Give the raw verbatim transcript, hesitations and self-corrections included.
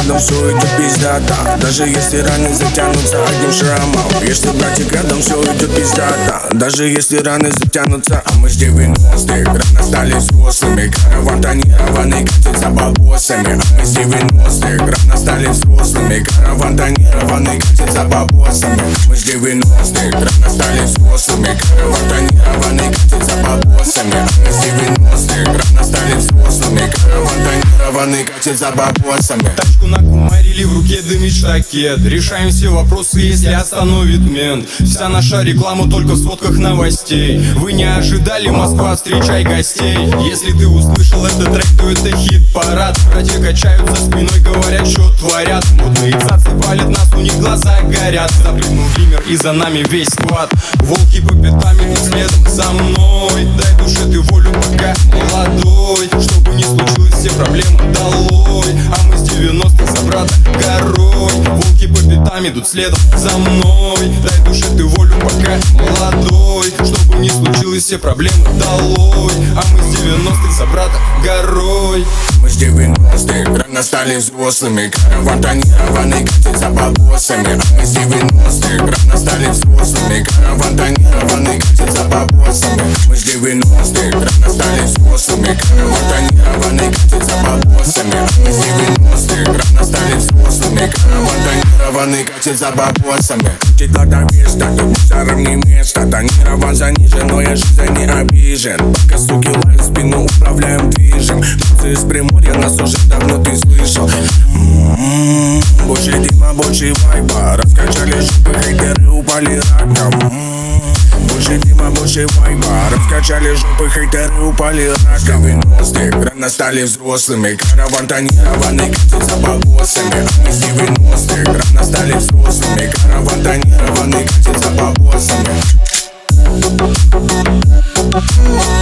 рядом, все идет пиздата. Даже если раны затянутся одним шрамом. Если братик рядом, все идет пиздата. Даже если раны затянутся. А мы с девяностых рано стали взрослыми. Караван тонированный катит за бабосами. А мы с девяностых рано стали взрослыми. Караван тонированный катит за бабосами. Мы с девяностых рано стали взрослыми. Караван тонированный катит за бабосами. А мы с девяностых рано стали взрослыми. Караван тонированный катит за бабосами. Тачку накумарили, в руке дымит штакет. Решаем все вопросы, если остановит мент. Вся наша реклама только в сводках новостей. Вы не ожидали, Москва, встречай гостей. Если ты услышал этот трек, то это хит-парад. Братья качают за спиной, говорят, что творят. Модные цацы палят нас, у них глаза горят. Запрыгнул гример и за нами весь сквад. Волки по пятам идут следом за мной. Дай душе ты волю, пока молодой. Чтобы не случилось, все проблемы долой. А мы с девяностых за брата горой. Волки по пятам идут следом за мной. Дай душе ты волю, пока молодой. Чтобы не случилось, все проблемы долой. А мы с девяностых за брата горой. Мы с девяностых рано стали взрослыми. Караван тонированный катит за бабосами. А мы с девяностых рано стали взрослыми. Караван тонированный катит за бабосами. Мы с девяностых рано стали взрослыми. Караван тонированный катит за бабосами. А мы с девяностых рано стали взрослыми. Караван тонированный катит за бабосами. Чуть глада место, тут мусором не место. Тонирован занижен, но я жизнь не обижен. Пока суки лают спину, управляем движем. Птицы из Приморья, нас уже давно ты слышал. М-м-м, больше дыма, больше вайба. Раскачали жопы, хейтеры упали раком. М-м-м, больше дыма, больше вайба. Раскачали жопы, хейтеры упали раком. девяностых рано стали взрослыми. Караван тонированный катит за бабосами. А мы с девяностых рано стали взрослыми. Караван тонированный катит за бабосами.